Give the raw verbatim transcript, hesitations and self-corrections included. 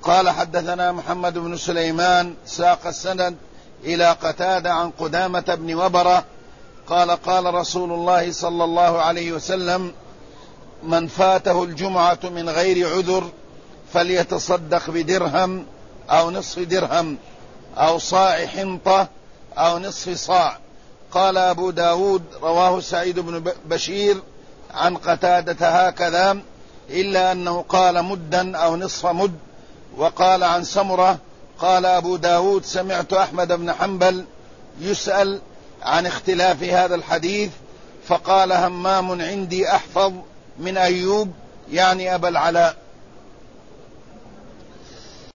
قال حدثنا محمد بن سليمان ساق السند إلى قتادة عن قدامة بن وبرة قال قال رسول الله صلى الله عليه وسلم: من فاته الجمعة من غير عذر فليتصدق بدرهم أو نصف درهم أو صاع حنطة أو نصف صاع. قال أبو داود رواه سعيد بن بشير عن قتادة هكذا، إلا أنه قال مدا أو نصف مد. وقال عن سمرة قال أبو داود: سمعت أحمد بن حنبل يسأل عن اختلاف هذا الحديث فقال: همام عندي أحفظ من أيوب، يعني أبا العلاء.